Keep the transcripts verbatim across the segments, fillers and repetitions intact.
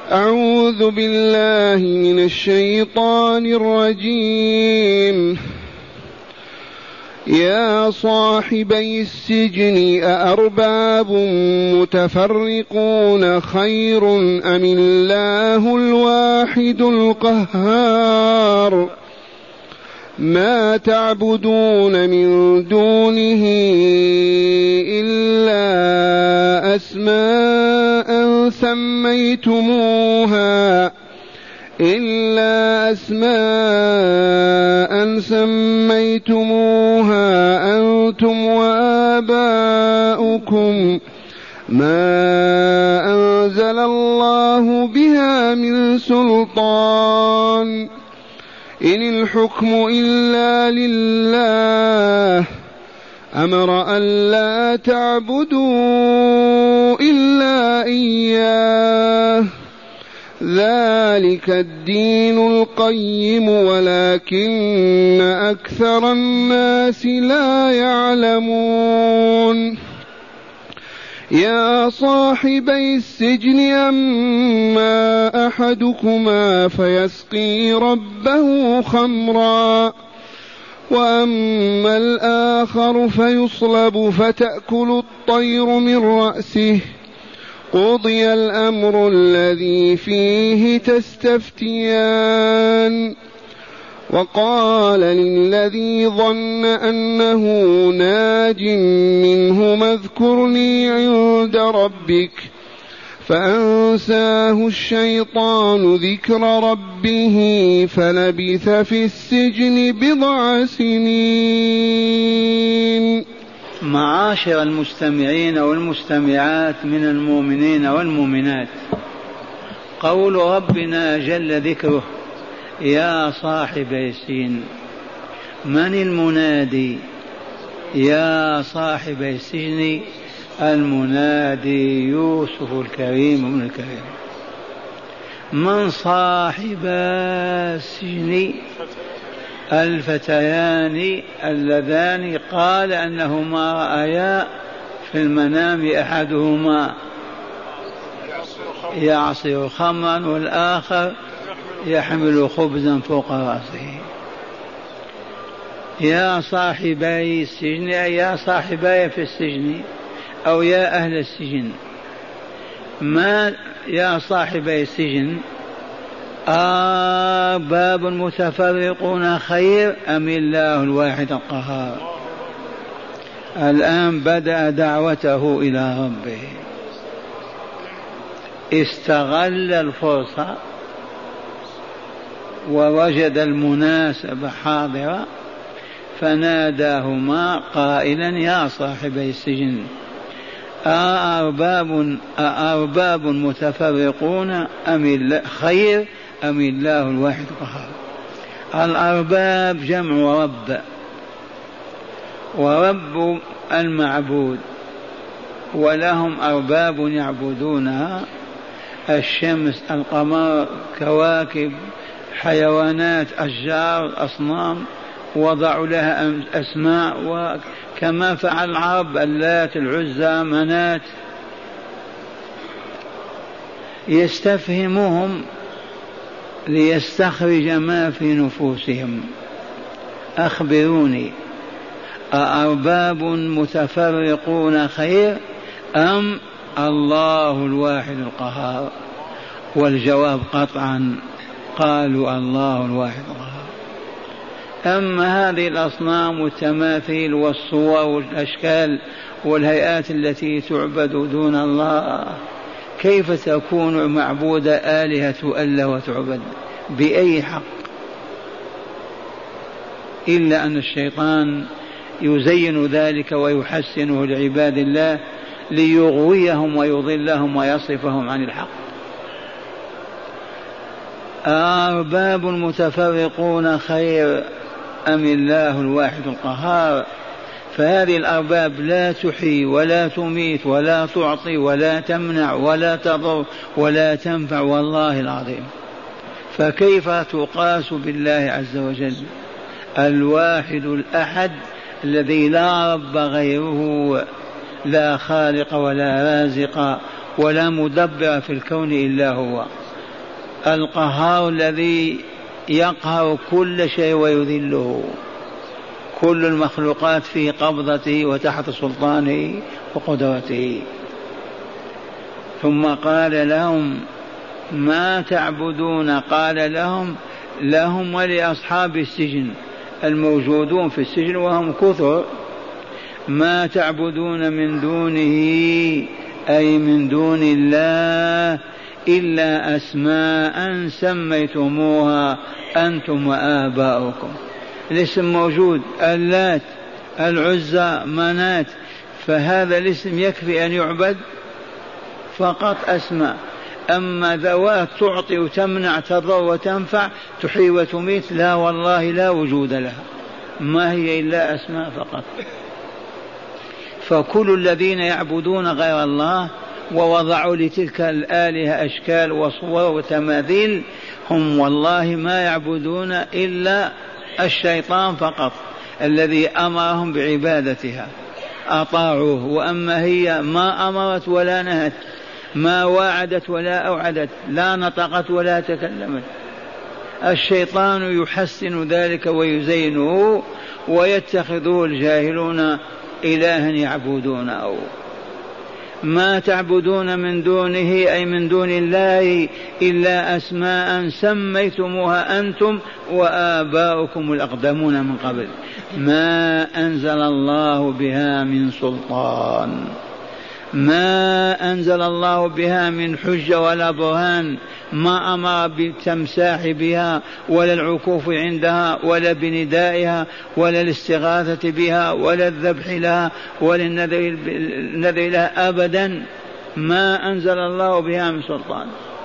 أعوذ بالله من الشيطان الرجيم. يا صاحبي السجن أأرباب متفرقون خير أم الله الواحد القهار ما تعبدون من دونه إلا أسماء سميتموها إلا أسماء سميتموها أنتم وآباؤكم ما أنزل الله بها من سلطان إن الحكم إلا لله أمر أن لا تعبدوا إلا إياه ذلك الدين القيم ولكن أكثر الناس لا يعلمون. يا صاحبي السجن أما أحدكما فيسقي ربه خمرا وأما الآخر فيصلب فتأكل الطير من رأسه قضي الأمر الذي فيه تستفتيان. وقال للذي ظن أنه ناج منهما اذكرني عند ربك فأنساه الشيطان ذكر ربه فلبث في السجن بضع سنين. معاشر المستمعين والمستمعات من المؤمنين والمؤمنات، قول ربنا جل ذكره يا صاحبي السجن، من المنادي؟ يا صاحبي السجن المنادي يوسف الكريم ابن الكريم. من صاحب السجن؟ الفتيان اللذان قال أنهما رأيا في المنام أحدهما يعصر خمرا والآخر يحمل خبزا فوق رأسه. يا صاحبي السجن أي يا صاحبي في السجن أو يا أهل السجن. ما يا صاحبي السجن أرباب متفرقون خير أم الله الواحد القهار؟ الآن بدأ دعوته إلى ربه، استغل الفرصة ووجد المناسبة حاضرة فناداهما قائلا يا صاحبي السجن أأرباب أأرباب متفرقون أم الله خير أم الله الواحد القهار؟ الأرباب جمع رب، ورب المعبود، ولهم أرباب يعبدونها، الشمس، القمر، كواكب، حيوانات، أشجار، أصنام، وضعوا لها أسماء، وكما فعل العرب اللات، العزى، منات. يستفهمهم ليستخرج ما في نفوسهم. أخبروني أأرباب متفرقون خير أم الله الواحد القهار؟ والجواب قطعا قالوا الله الواحد القهار. أما هذه الأصنام والتماثيل والصور والأشكال والهيئات التي تعبد دون الله كيف تكون معبودة آلهة ألا وتعبد؟ بأي حق؟ إلا أن الشيطان يزين ذلك ويحسنه لعباد الله ليغويهم ويضلهم ويصرفهم عن الحق. أرباب متفرقون خير أم الله الواحد القهار؟ فهذه الأرباب لا تحيي ولا تميت ولا تعطي ولا تمنع ولا تضر ولا تنفع والله العظيم، فكيف تقاس بالله عز وجل الواحد الأحد الذي لا رب غيره، لا خالق ولا رازق ولا مدبر في الكون إلا هو، القهار الذي يقهر كل شيء ويذله، كل المخلوقات في قبضته وتحت سلطانه وقدرته. ثم قال لهم ما تعبدون؟ قال لهم لهم ولأصحاب السجن الموجودون في السجن وهم كثر، ما تعبدون من دونه أي من دون الله إلا أسماء سميتموها أنتم وآباؤكم. الاسم موجود، اللات، العزى، منات، فهذا الاسم يكفي أن يعبد فقط أسماء. أما ذوات تعطي وتمنع تضر وتنفع تحيي وتميت لا والله لا وجود لها، ما هي إلا أسماء فقط. فكل الذين يعبدون غير الله ووضعوا لتلك الآلهة أشكال وصور وتماثيل هم والله ما يعبدون إلا الشيطان فقط الذي أمرهم بعبادتها أطاعوه، وأما هي ما أمرت ولا نهت، ما واعدت ولا أوعدت، لا نطقت ولا تكلمت. الشيطان يحسن ذلك ويزينه ويتخذه الجاهلون إلها يعبدونه. ما تعبدون من دونه أي من دون الله إلا أسماء سميتموها أنتم وآباؤكم الأقدمون من قبل ما أنزل الله بها من سلطان، ما أنزل الله بها من حجة ولا برهان، ما أمر بالتمساح بها ولا العكوف عندها ولا بندائها ولا الاستغاثة بها ولا الذبح لها ولا النذر لها أبدا، ما أنزل الله بها من سلطان.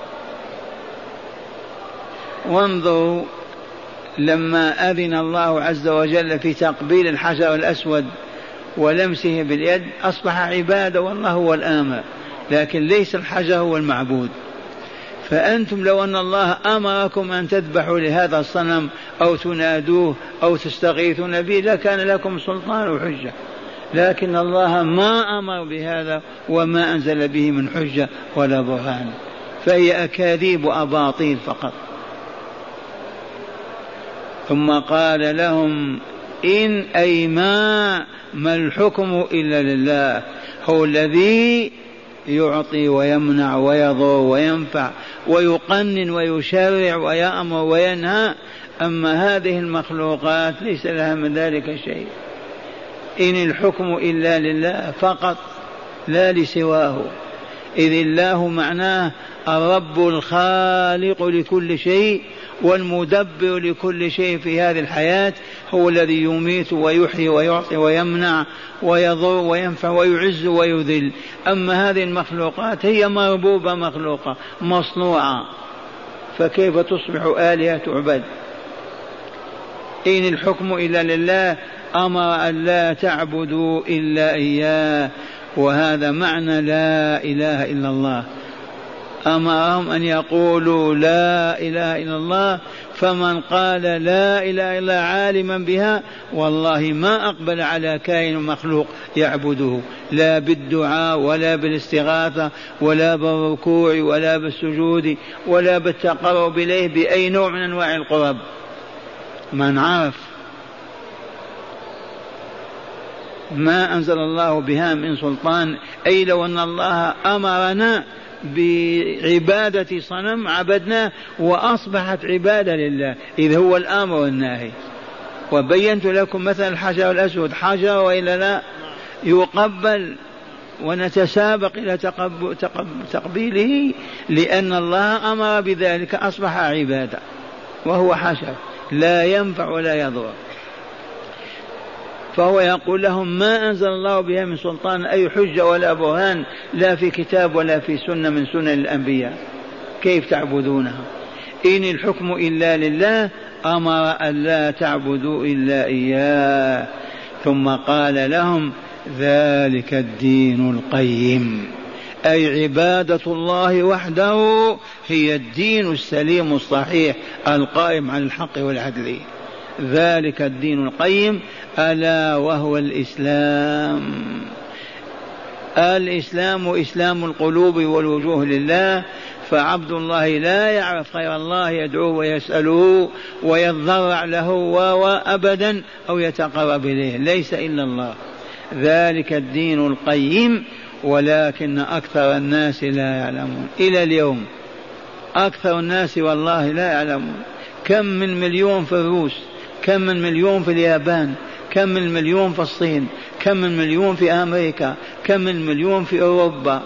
وانظروا لما أذن الله عز وجل في تقبيل الحجر الأسود ولمسه باليد أصبح عبادة والله هو الآمر، لكن ليس الحجر هو المعبود. فأنتم لو أن الله أمركم أن تذبحوا لهذا الصنم أو تنادوه أو تستغيثون به لكان لكم سلطان وحجة، لكن الله ما أمر بهذا وما أنزل به من حجة ولا برهان، فهي أكاذيب وأباطيل فقط. ثم قال لهم إن أي ما ما الحكم إلا لله، هو الذي يعطي ويمنع ويضر وينفع ويقنن ويشرع ويأمر وينهى، أما هذه المخلوقات ليس لها من ذلك شيء. إن الحكم إلا لله فقط لا لسواه، إذ الله معناه الرب الخالق لكل شيء والمدبر لكل شيء في هذه الحياة، هو الذي يميت ويحيي ويعطي ويمنع ويضر وينفع ويعز ويذل. أما هذه المخلوقات هي مربوبة مخلوقة مصنوعة، فكيف تصبح آلهة تعبد؟ إن الحكم إلا لله، أمر أن لا تعبدوا إلا إياه، وهذا معنى لا إله إلا الله. أمرهم أن يقولوا لا إله إلا الله، فمن قال لا إله إلا عالما بها والله ما أقبل على كائن مخلوق يعبده، لا بالدعاء ولا بالاستغاثة ولا بالركوع ولا بالسجود ولا بالتقرب إليه بأي نوع من أنواع القرب. من عرف ما أنزل الله بها من سلطان، أي لو أن الله أمرنا بعبادة صنم عبدناه وأصبحت عبادة لله، إذ هو الأمر والنهي. وبينت لكم مثل الحجر الأسود، حجر وإلا لا يقبل ونتسابق إلى تقبيله لأن الله أمر بذلك، أصبح عبادة وهو حجر لا ينفع ولا يضر. فهو يقول لهم ما أنزل الله بها من سلطان أي حجة ولا برهان، لا في كتاب ولا في سنة من سنن الأنبياء، كيف تعبدونها؟ إن الحكم إلا لله، أمر أن لا تعبدوا إلا إياه. ثم قال لهم ذلك الدين القيم، أي عبادة الله وحده هي الدين السليم الصحيح القائم على الحق والعدل. ذلك الدين القيم ألا وهو الإسلام. الإسلام إسلام القلوب والوجوه لله، فعبد الله لا يعرف غير الله يدعوه ويسأله ويضرع له وأبدا أو يتقرب إليه، ليس إلا الله. ذلك الدين القيم، ولكن أكثر الناس لا يعلمون. إلى اليوم أكثر الناس والله لا يعلمون. كم من مليون في الروس، كم من مليون في اليابان، كم من مليون في الصين، كم من مليون في أمريكا، كم من مليون في أوروبا،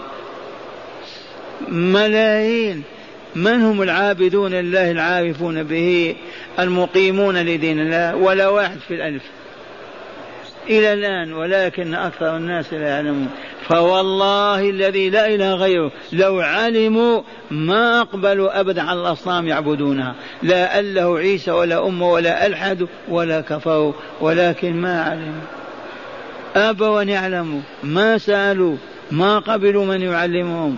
ملايين. من هم العابدون لله العارفون به المقيمون لدين الله؟ ولا واحد في الألف إلى الآن، ولكن أكثر الناس لا يعلمون. فوالله الذي لا إله غيره لو علموا ما أقبلوا أبدا على الأصنام يعبدونها، لا أله عيسى ولا أمه ولا ألحد ولا كفروا، ولكن ما علموا، أبوا أن يعلموا، ما سألوا، ما قبلوا من يعلمهم.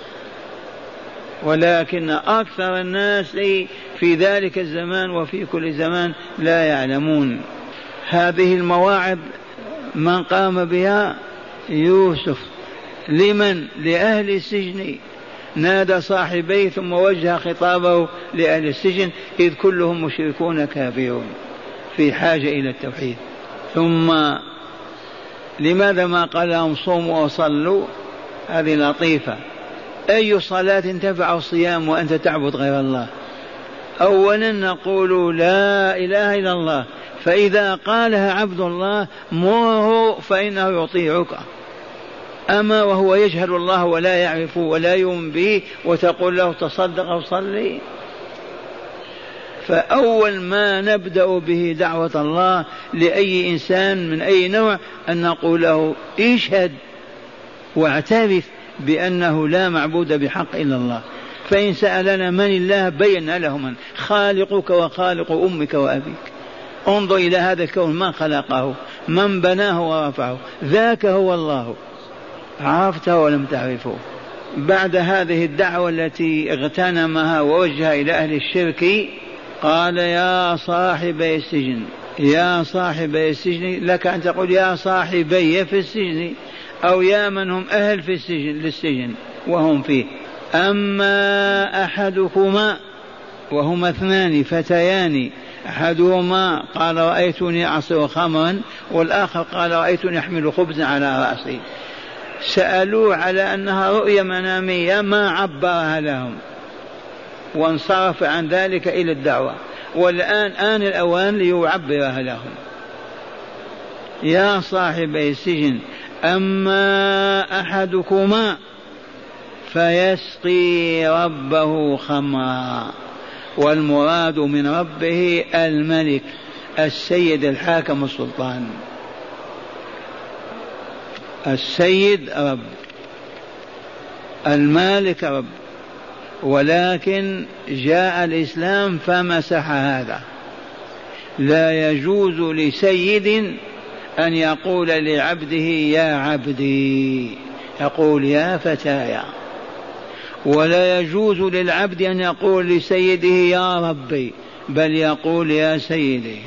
ولكن أكثر الناس في ذلك الزمان وفي كل زمان لا يعلمون. هذه المواعظ من قام بها يوسف لمن؟ لأهل السجن. نادى صاحبيه ثم وجه خطابه لأهل السجن إذ كلهم مشركون كافرون في حاجة إلى التوحيد. ثم لماذا ما قال لهم صوموا وصلوا؟ هذه لطيفة. أي صلاة تنفع الصيام وأنت تعبد غير الله؟ أولا نقول لا إله إلا الله، فإذا قالها عبد الله مره فإنه يطيعك. أما وهو يجهل الله ولا يعرف ولا يؤمن به وتقول له تصدق وصلي؟ فأول ما نبدأ به دعوة الله لأي إنسان من أي نوع أن نقول له اشهد واعترف بأنه لا معبود بحق إلا الله. فإن سألنا من الله بينا له من خالقك وخالق أمك وأبيك. انظر إلى هذا الكون من خلقه، من بناه ورفعه، ذاك هو الله. عرفته ولم تعرفه. بعد هذه الدعوة التي اغتنمها ووجه إلى أهل الشرك قال يا صاحبي السجن، يا صاحبي السجن، لك أن تقول يا صاحبي في السجن أو يا من هم أهل في السجن للسجن وهم فيه. أما أحدكما، وهما اثنان فتيان، أحدهما قال رأيتني أعصر خمرا، والآخر قال رأيتني أحمل خبزا على رأسي. سألوه على أنها رؤيا منامية ما عبرها لهم وانصرف عن ذلك إلى الدعوة، والآن آن الأوان ليعبرها لهم. يا صاحبي السجن أما أحدكما فيسقي ربه خمرا، والمراد من ربه الملك السيد الحاكم السلطان. السيد رب، المالك رب، ولكن جاء الإسلام فمسح هذا. لا يجوز لسيد أن يقول لعبده يا عبدي، يقول يا فتايا. ولا يجوز للعبد أن يقول لسيده يا ربي، بل يقول يا سيدي.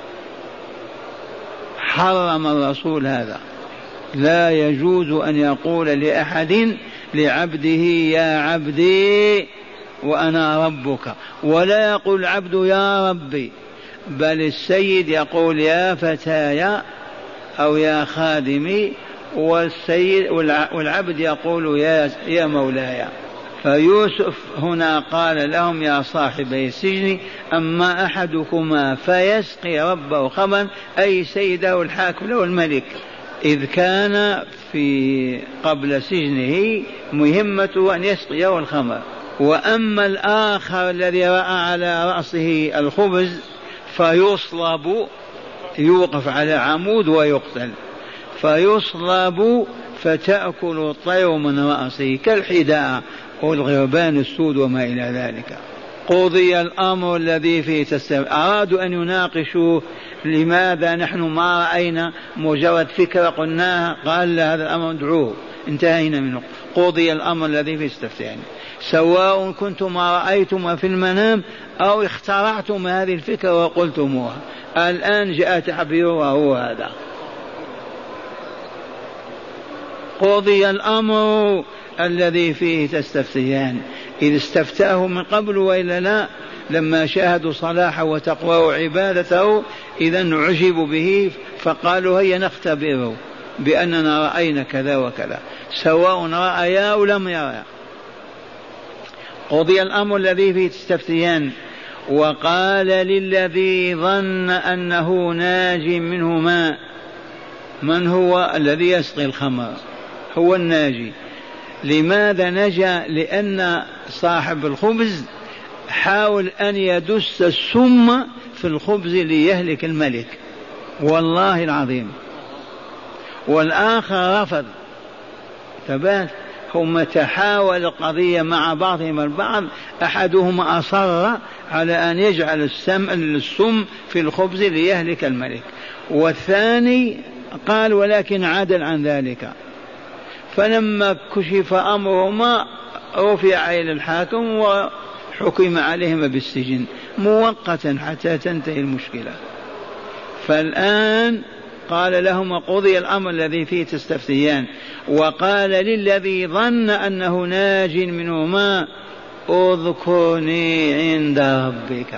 حرم الرسول هذا. لا يجوز أن يقول لأحد لعبده يا عبدي وأنا ربك، ولا يقول العبد يا ربي، بل السيد يقول يا فتايا أو يا خادمي، والسيد والعبد يقول يا يا مولاي. فيوسف هنا قال لهم يا صاحبي السجن أما أحدكما فيسقي ربه خمرا، أي سيده الحاكم له الملك، إذ كان في قبل سجنه مهمته أن يسقيه الخمر. وأما الآخر الذي رأى على رأسه الخبز فيصلب، يوقف على عمود ويقتل، فيصلب فتأكل الطير من رأسه كالحداء والغربان السود وما إلى ذلك. قضي الأمر الذي فيه تستمع. أرادوا أن يناقشوا لماذا نحن ما رأينا، مجرد فكرة قلناها، قال لا هذا الأمر ادعوه، انتهينا منه. قضي الأمر الذي فيه تستفتيان، سواء كنتم ما رأيتم في المنام أو اخترعتم هذه الفكرة وقلتموها، الآن جاء تعبيرها هو هذا. قضي الأمر الذي فيه تستفتيان، إذ استفتاه من قبل وإلا لا؟ لما شاهدوا صلاحه وتقواه وعبادته إذا عجبوا به فقالوا هيا نختبره بأننا رأينا كذا وكذا، سواء رأيا أو لم يرى. قضي الأمر الذي فيه تستفتيان. وقال للذي ظن أنه ناج منه ماء، من هو الذي يسقي الخمر؟ هو الناجي. لماذا نجا؟ لأن صاحب الخبز حاول أن يدس السم في الخبز ليهلك الملك، والله العظيم، والآخر رفض. تبات هم تحاول القضية مع بعضهم البعض، أحدهما أصر على أن يجعل السم السم في الخبز ليهلك الملك، والثاني قال ولكن عدل عن ذلك. فلما كشف أمرهما رفع إلى الحاكم وحكم عليهما بالسجن مؤقتا حتى تنتهي المشكلة. فالآن قال لهما قضي الأمر الذي فيه تستفتيان. وقال للذي ظن أنه ناج منهما اذكرني عند ربك.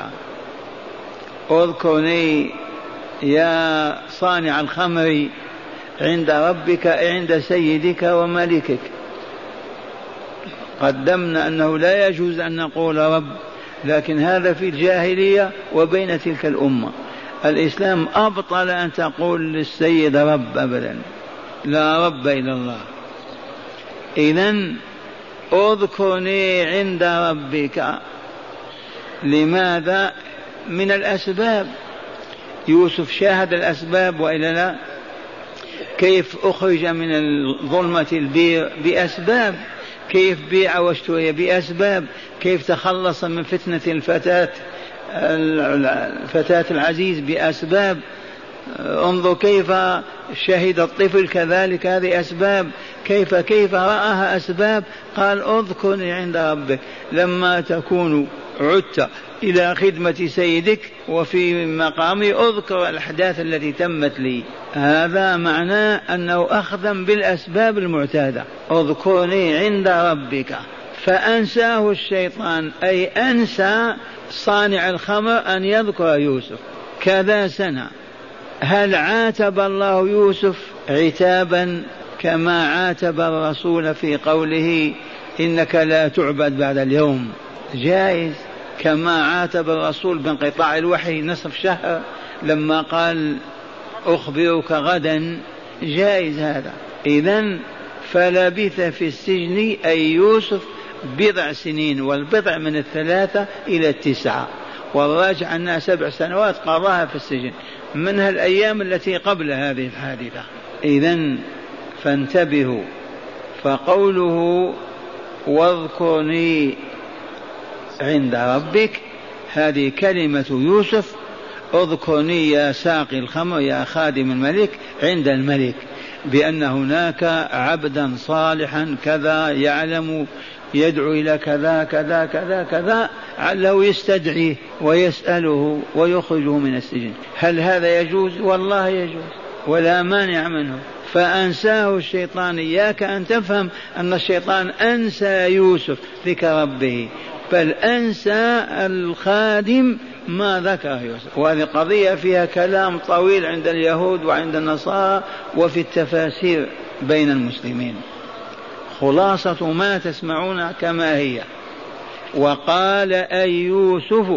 اذكرني يا صانع الخمر عند ربك، عند سيدك وملكك. قدمنا أنه لا يجوز أن نقول رب، لكن هذا في الجاهلية وبين تلك الأمة. الإسلام أبطل أن تقول للسيد رب أبدا، لا رب إلا الله. إذن اذكرني عند ربك. لماذا؟ من الأسباب. يوسف شاهد الأسباب وإلا لا؟ كيف أخرج من ظلمة البير؟ بأسباب. كيف بيع واشتري؟ بأسباب. كيف تخلص من فتنة الفتاة الفتاة العزيز؟ بأسباب. انظر كيف شهد الطفل كذلك، هذه أسباب. كيف كيف رآها أسباب. قال اذكرني عند ربك. لما تكون عدت إلى خدمة سيدك وفي مقامي اذكر الأحداث التي تمت لي. هذا معناه أنه أخذا بالأسباب المعتادة. اذكرني عند ربك. فأنساه الشيطان، أي أنسى صانع الخمر أن يذكر يوسف كذا سنة. هل عاتب الله يوسف عتابا كما عاتب الرسول في قوله إنك لا تعبد بعد اليوم؟ جائز. كما عاتب الرسول بانقطاع الوحي نصف شهر لما قال أخبرك غدا، جائز هذا. إذن فلبث في السجن أي يوسف بضع سنين، والبضع من الثلاثة إلى التسعة، والراجع أنها سبع سنوات قضاها في السجن، منها الأيام التي قبل هذه الحادثة. إذن فانتبهوا. فقوله واذكرني عند ربك هذه كلمة يوسف. اذكرني يا ساقي الخمر يا خادم الملك عند الملك، بأن هناك عبدا صالحا كذا يعلم يدعو إلى كذا كذا كذا كذا، علّه يستدعيه ويسأله ويخرجه من السجن. هل هذا يجوز؟ والله يجوز ولا مانع منه. فأنساه الشيطان. إياك أن تفهم أن الشيطان أنسى يوسف ذكر ربه، بل أنسى الخادم ما ذكر يوسف. وهذه قضية فيها كلام طويل عند اليهود وعند النصارى وفي التفاسير بين المسلمين. خلاصة ما تسمعون كما هي. وقال أي يوسف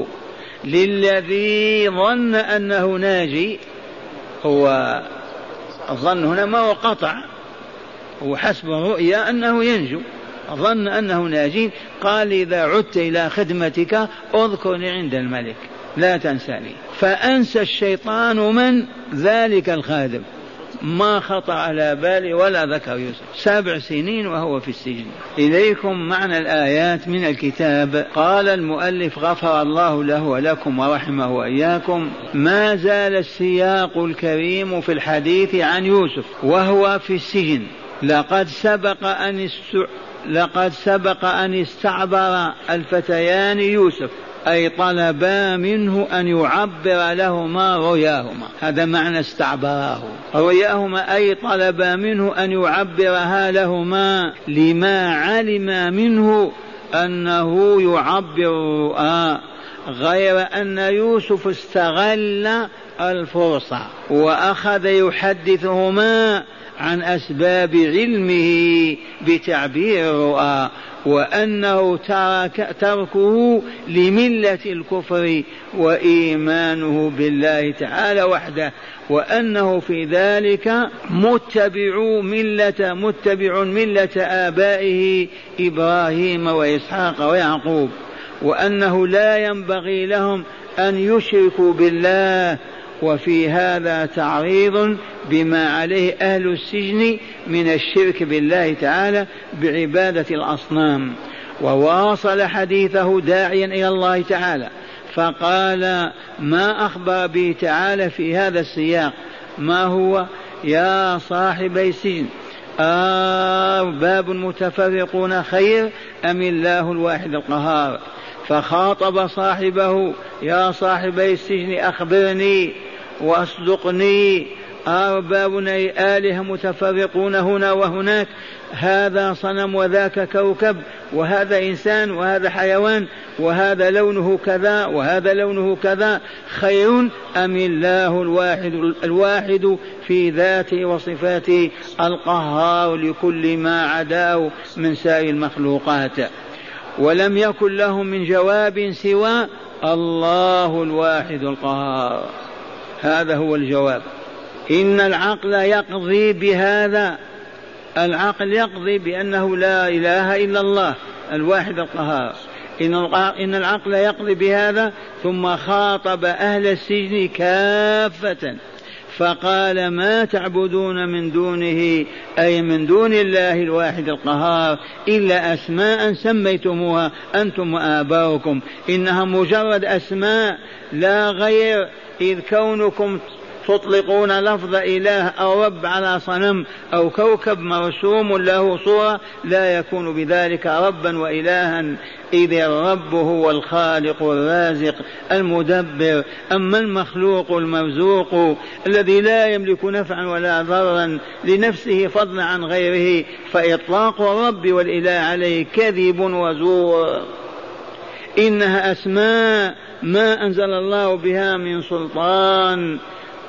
للذي ظن أنه ناجي. هو الظن هنا ما هو قطع، هو حسب الرؤيا أنه ينجو، ظن أنه ناجي. قال إذا عدت إلى خدمتك اذكرني عند الملك لا تنساني. فأنسى الشيطان من ذلك الخادم، ما خطر على بالي ولا ذكر يوسف. سبع سنين وهو في السجن. إليكم معنى الآيات من الكتاب. قال المؤلف غفر الله له ولكم ورحمه وإياكم. ما زال السياق الكريم في الحديث عن يوسف وهو في السجن. لقد سبق أن است... لقد سبق أن استعبر الفتيان يوسف، أي طلبا منه أن يعبر لهما رؤياهما. هذا معنى استعبراه. رؤياهما أي طلبا منه أن يعبرها لهما لما علم منه أنه يعبر الرؤى، غير أن يوسف استغل الفرصة وأخذ يحدثهما عن أسباب علمه بتعبير الرؤى، وأنه ترك تركه لملة الكفر وإيمانه بالله تعالى وحده، وأنه في ذلك متبع ملة متبع ملة آبائه إبراهيم وإسحاق ويعقوب، وأنه لا ينبغي لهم أن يشركوا بالله. وفي هذا تعريض بما عليه أهل السجن من الشرك بالله تعالى بعبادة الأصنام. وواصل حديثه داعيا إلى الله تعالى فقال ما أخبر به تعالى في هذا السياق، ما هو؟ يا صاحبي السجن أرباب متفرقون خير أم الله الواحد القهار؟ فخاطب صاحبه يا صاحبي السجن أخبرني وأصدقني، أربابنا آلهة متفرقون هنا وهناك، هذا صنم وذاك كوكب وهذا إنسان وهذا حيوان وهذا لونه كذا وهذا لونه كذا، خير أم الله الواحد الواحد في ذاته وصفاته القهار لكل ما عداه من سائر المخلوقات؟ ولم يكن لهم من جواب سوى الله الواحد القهار. هذا هو الجواب. إن العقل يقضي بهذا، العقل يقضي بأنه لا إله إلا الله الواحد القهار، إن العقل يقضي بهذا. ثم خاطب أهل السجن كافة فقال ما تعبدون من دونه أي من دون الله الواحد القهار إلا أسماء سميتموها أنتم وآباؤكم، إنها مجرد أسماء لا غير، إذ كونكم تطلقون لفظ إله أو رب على صنم أو كوكب مرسوم له صورة لا يكون بذلك ربا وإلها، إذ الرب هو الخالق الرازق المدبر. أما المخلوق المرزوق الذي لا يملك نفعا ولا ضرا لنفسه فضلا عن غيره فإطلاق الرب والإله عليه كذب وزور. إنها أسماء ما أنزل الله بها من سلطان،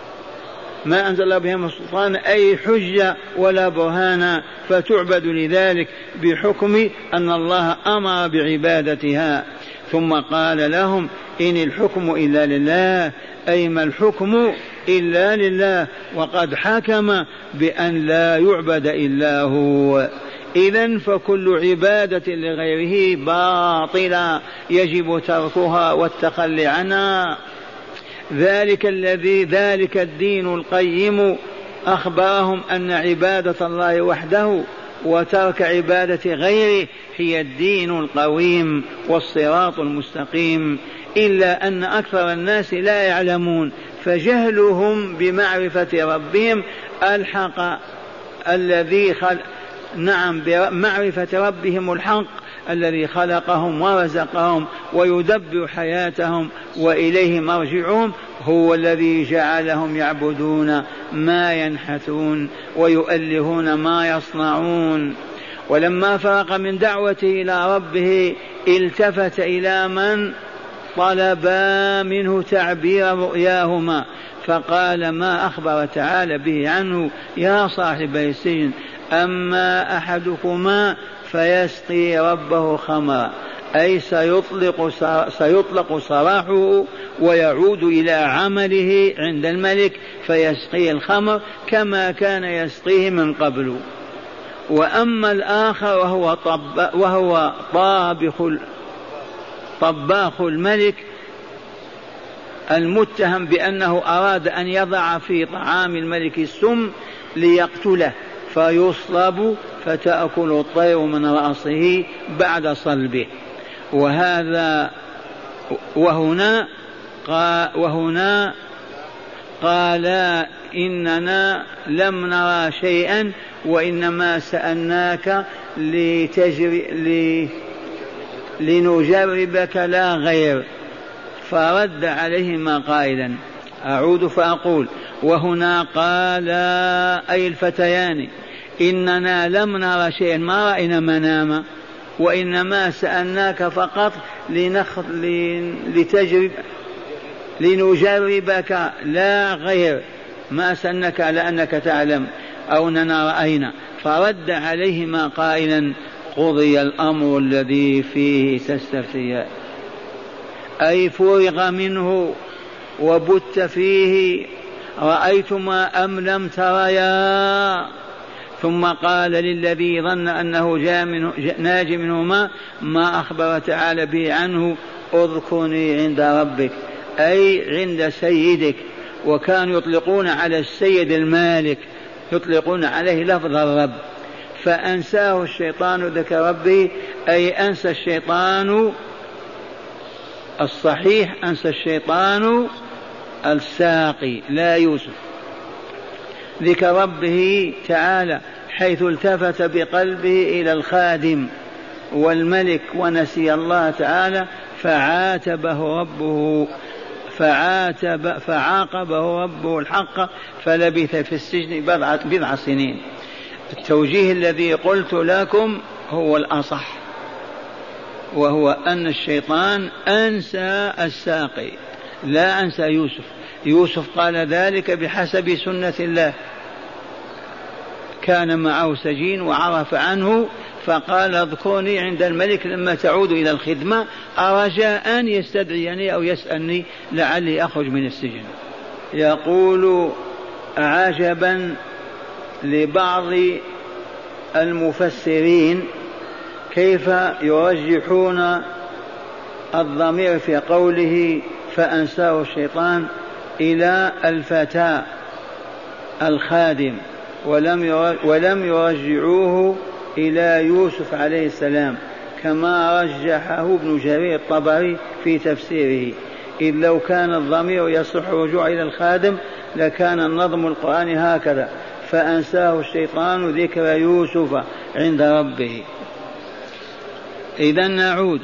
ما أنزل الله بها من سلطان أي حجة ولا برهان، فتعبد لذلك بحكم أن الله أمر بعبادتها. ثم قال لهم إن الحكم إلا لله، أي ما الحكم إلا لله، وقد حكم بأن لا يعبد إلا هو. إذن فكل عبادة لغيره باطلة يجب تركها والتخلي عنها. ذلك الذي ذلك الدين القيم أخبرهم أن عبادة الله وحده وترك عبادة غيره هي الدين القويم والصراط المستقيم، إلا أن أكثر الناس لا يعلمون، فجهلهم بمعرفة ربهم الحق الذي خلق نعم بمعرفة ربهم الحق الذي خلقهم ورزقهم ويدبر حياتهم وإليه مرجعهم، هو الذي جعلهم يعبدون ما ينحتون ويؤلهون ما يصنعون. ولما فرغ من دعوته إلى ربه التفت إلى من طلبا منه تعبير رؤياهما فقال ما أخبر تعالى به عنه يا صاحبي السجن أما أحدكما فيسقي ربه خمرا، أي سيطلق, سيطلق سراحه ويعود إلى عمله عند الملك فيسقي الخمر كما كان يسقيه من قبل. وأما الآخر وهو, طب وهو طابخ طباخ الملك المتهم بأنه أراد أن يضع في طعام الملك السم ليقتله فيصلب فتأكل الطير من رأسه بعد صلبه. وهذا وهنا قال وهنا قال إننا لم نرى شيئا وإنما سألناك لتجري لنجربك لا غير. فرد عليهما قائلا أعود فأقول وهنا قال أي الفتيان إننا لم نرى شيئا، ما رأينا مناما وإنما سألناك فقط لنخ... لتجرب لنجربك لا غير، ما سألناك لأنك تعلم أو أننا رأينا. فرد عليهما قائلا قضي الأمر الذي فيه تستفتيان، أي فرغ منه وبت فيه، رأيتما أم لم تريا. ثم قال للذي ظن أنه جاء منه ناج منهما ما أخبر تعالى به عنه اذكرني عند ربك، أي عند سيدك. وكانوا يطلقون على السيد المالك، يطلقون عليه لفظ الرب. فأنساه الشيطان ذكر ربه، أي أنسى الشيطان الصحيح، أنسى الشيطان الساقي لا يوسف ذكر ربه تعالى، حيث التفت بقلبه إلى الخادم والملك ونسي الله تعالى، فعاتبه ربه فعاتب فعاقبه ربه الحق، فلبث في السجن بضع, بضع سنين. التوجيه الذي قلت لكم هو الأصح، وهو أن الشيطان أنسى الساقي لا أنسى يوسف. يوسف قال ذلك بحسب سنة الله، كان معه سجين وعرف عنه فقال اذكرني عند الملك لما تعود إلى الخدمة، أرجاء أن يستدعيني أو يسألني لعلي أخرج من السجن. يقول عجبا لبعض المفسرين كيف يرجحون الضمير في قوله فأنساه الشيطان إلى الفتى الخادم، ولم ولم يرجعوه إلى يوسف عليه السلام كما رجحه ابن جرير الطبري في تفسيره. إذ لو كان الضمير يصح الرجوع إلى الخادم لكان النظم القرآني هكذا: فأنساه الشيطان ذكر يوسف عند ربه. إذا نعود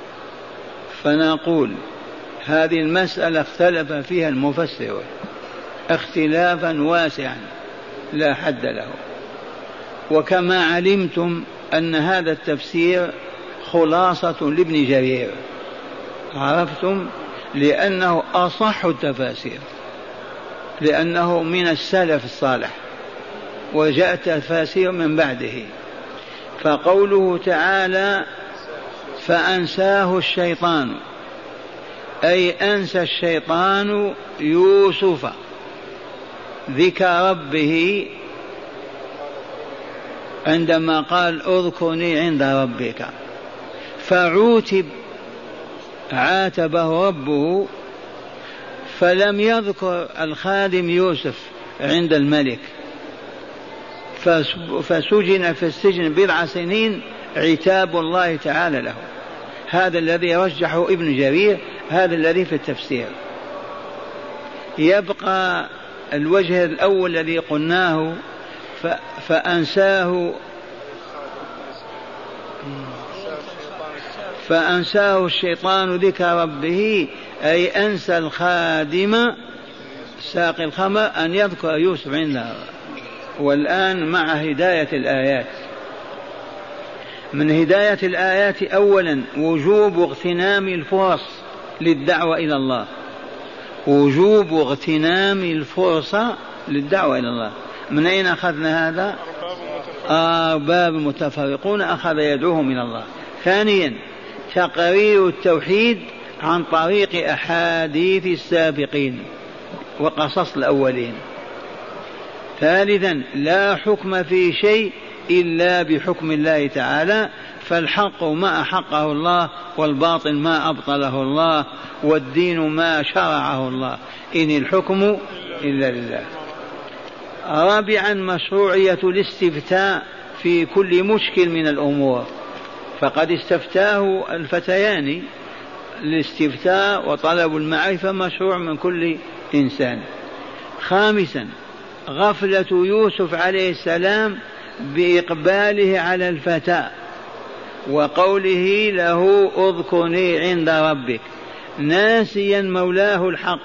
فنقول هذه المسألة اختلف فيها المفسرون اختلافا واسعا لا حد له، وكما علمتم أن هذا التفسير خلاصة لابن جرير، عرفتم، لأنه أصح التفاسير، لأنه من السلف الصالح، وجاء تفاسير من بعده. فقوله تعالى فأنساه الشيطان، أي أنسى الشيطان يوسف ذكر ربه عندما قال اذكرني عند ربك، فعوتب عاتبه ربه فلم يذكر الخادم يوسف عند الملك، فسجن في السجن بضع سنين عتاب الله تعالى له. هذا الذي رجحه ابن جرير، هذا الذي في التفسير. يبقى الوجه الأول الذي قلناه فأنساه فأنساه الشيطان ذكر ربه، أي أنسى الخادم ساقي الخمر أن يذكر يوسف عندها. والآن مع هداية الآيات، من هداية الآيات أولا وجوب اغتنام الفرص للدعوة إلى الله، وجوب اغتنام الفرصة للدعوة إلى الله. من أين أخذنا هذا؟ أرباب متفرقون أخذ يدعوهم إلى الله. ثانيا تقرير التوحيد عن طريق أحاديث السابقين وقصص الأولين. ثالثا لا حكم في شيء إلا بحكم الله تعالى، فالحق ما أحقه الله والباطل ما أبطله الله، والدين ما شرعه الله، إن الحكم إلا لله. رابعا مشروعية الاستفتاء في كل مشكل من الأمور، فقد استفتاه الفتيان. الاستفتاء وطلب المعرفة مشروع من كل إنسان. خامسا غفلة يوسف عليه السلام بإقباله على الفتاة وقوله له اذكرني عند ربك، ناسيا مولاه الحق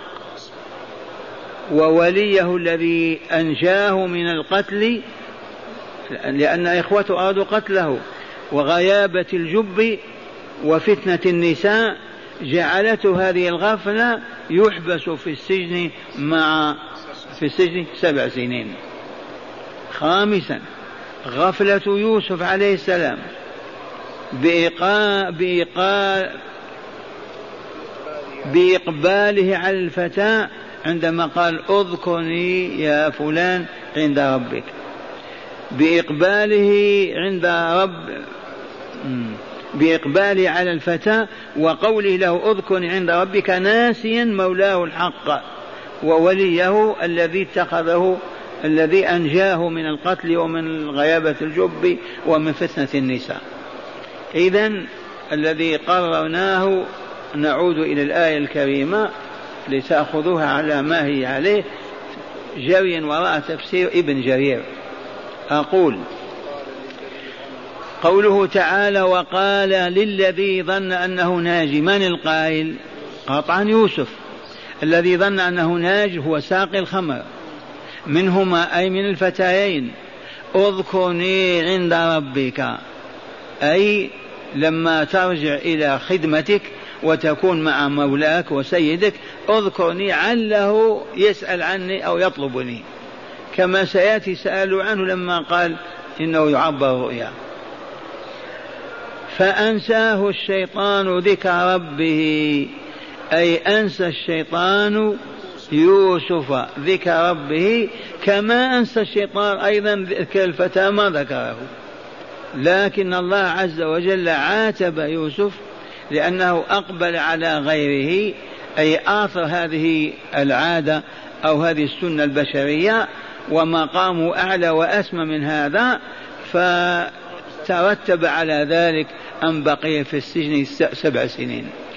ووليه الذي أنجاه من القتل، لأن إخوته أرادوا قتله، وغيابة الجب وفتنة النساء جعلته هذه الغفلة يحبس في السجن مع في السجن سبع سنين. خامسا غفلة يوسف عليه السلام بإيقاع بإيقاع بإقباله على الفتاة عندما قال اذكرني يا فلان عند ربك، بإقباله عند رب بإقباله على الفتاة وقوله له اذكرني عند ربك ناسيا مولاه الحق ووليه الذي اتخذه الذي أنجاه من القتل ومن غيابة الجب ومن فتنة النساء. إذن الذي قررناه نعود إلى الآية الكريمة لتأخذوها على ما هي عليه جريا وراء تفسير ابن جرير. أقول قوله تعالى وقال للذي ظن أنه ناجي، من القائل؟ قطعا يوسف. الذي ظن أنه ناجي هو ساقي الخمر منهما أي من الفتيين، اذكرني عند ربك، أي لما ترجع إلى خدمتك وتكون مع مولاك وسيدك اذكرني، عله يسأل عني أو يطلبني، كما سيأتي سألوا عنه لما قال إنه يعبر رؤيا. فأنساه الشيطان ذكر ربه، أي أنسى الشيطان يوسف ذكر ربه كما أنسى الشيطان أيضا ذكر الفتى ما ذكره. لكن الله عز وجل عاتب يوسف لأنه أقبل على غيره، أي آثر هذه العادة أو هذه السنة البشرية، ومقامه أعلى وأسمى من هذا، فترتب على ذلك أن بقي في السجن سبع سنين.